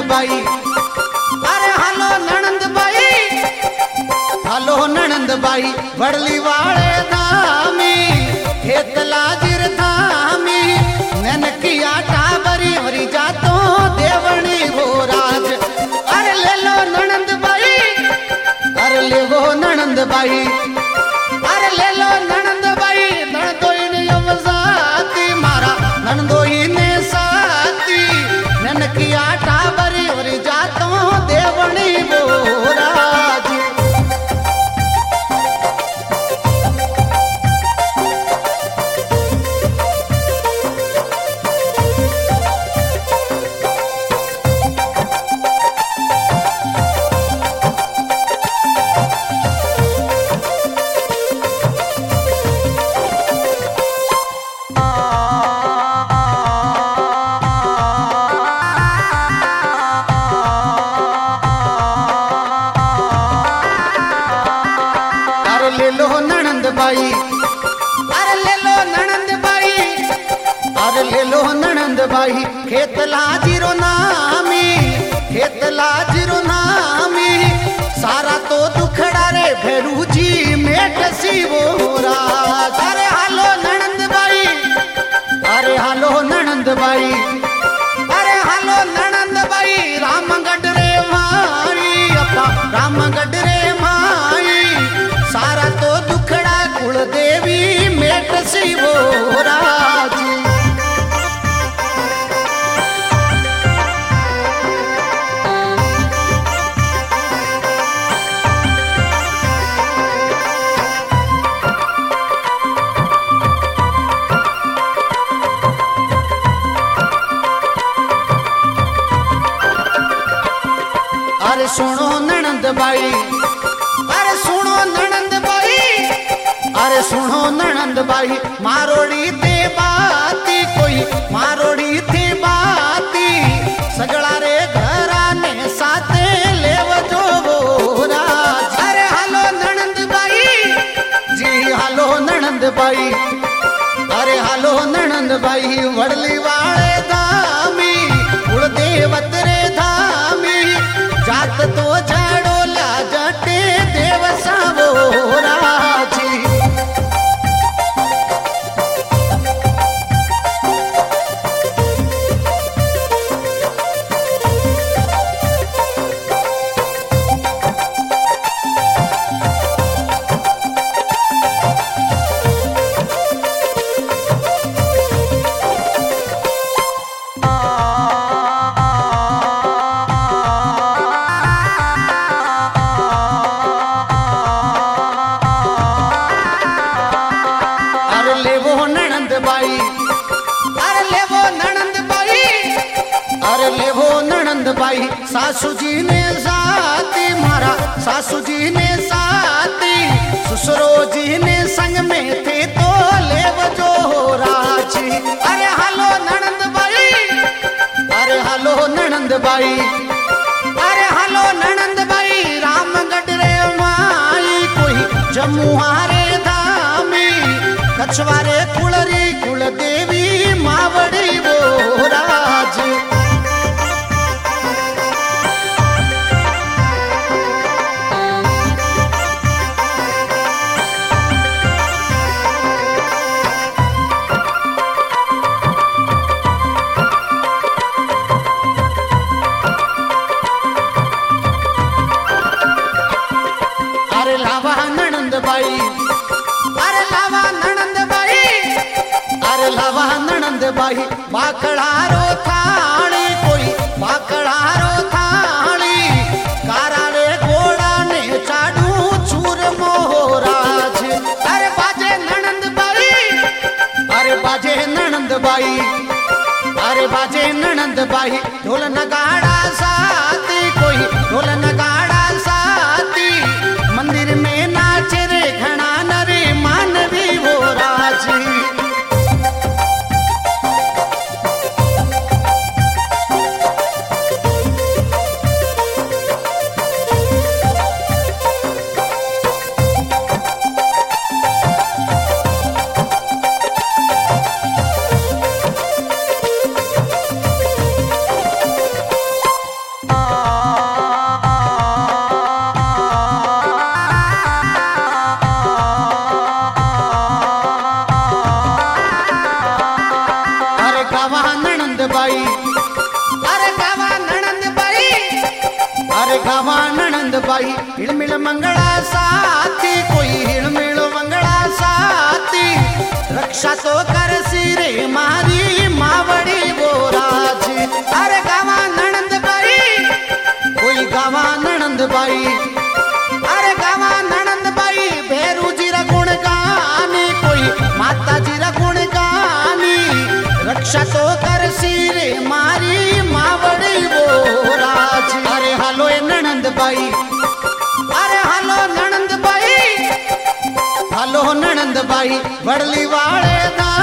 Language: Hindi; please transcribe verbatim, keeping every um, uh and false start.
बाई, अरे हालो नणंद बाई, हालो नणंद बाई, वडली वाले धामी खेतला जिर धामी नैन किया टाबरी हरी जातो देवणी वो राज। अरे ले लो नणंद बाई, अरे ले वो नणंद बाई, अरे ले लो नणंद बाई, नणदोई ने यवजाती मारा नणदोई ने साथी नैन किया टाबरी हरी जातो देवणी वो राज। ले लो नणंद बाई, अरे ले लो नणंद बाई, अरे ले लो नणंद बाई, खेतला जीरो नामी, खेतला जीरो नामी, सारा तो दुखड़ा रे भेरू जी मेट सी वो राज। अरे हालो नणंद बाई, अरे हालो नणंद बाई, अरे हालो नणंद बाई, रामगढ़ रे माई अपा रामगढ़ रे माई, सारा तो दुखड़ा कुल देवी मेट सी वो राज। अरे सुनो नणंद बाई, अरे सुनो नणंद बाई, अरे सुनो नणंद बाई, मारोड़ी ते बाती कोई मारोड़ी थी बाती, सगड़ा रे घराने साथे लेवजो वो राज। अरे हालो नणंद बाई, जी हालो नणंद बाई, अरे हालो नणंद बाई, वडली वाले धामी कुल देवत रे धामी, जात तो झाड़ो ला जटे देव सावो राजी। ले वो नणंद बाई, अरे ले वो नणंद बाई, अरे ले वो नणंद बाई, सासू जी ने साथी मारा सासू जी ने साथी, ससुरो जी ने संग में थे तो ले जो राजी। अरे हालो नणंद बाई, अरे हालो नणंद बाई, अरे हालो नणंद बाई, रामगढ़ रे माई कोई जमुहारे धामी, कछवारे कुलरी कुल देवी मावड़ी वो राज। अरे लावा नणंद बाई, अरे लावा नणंद बाई, अरे लावा नणंद बाई, बाकड़ारो थाली कोई बाकड़ारो थाली, कारा रे घोड़ा ने चाडू चूर मोहराज। अरे बाजे नणंद बाई, अरे बाजे नणंद बाई, अरे बाजे नणंद बाई, ढोल नगाड़ा साथी कोई ढोल नगाड़ा साथी, मंदिर में नाचे रे घना नरे मानवी वो राजी। बाई अरे गावा नणंद बाई अरे गावा नणंद बाई हिळमिळ मंगळा साथी कोई हिळमिळ मंगळा साथी रक्षा तो करसी रे मारी मावड़ी बोराजी अरे गावा नणंद बाई कोई गावा नणंद बाई अरे गावा नणंद बाई भेरू जीरा गुण गानी कोई माता जीरा गुण गानी रक्षा तो करसी रे मारी मावड़ी बोराजी अरे हालो ए नणंद बाई अरे हालो नणंद बाई हालो नणंद बाई वडली वाळे दा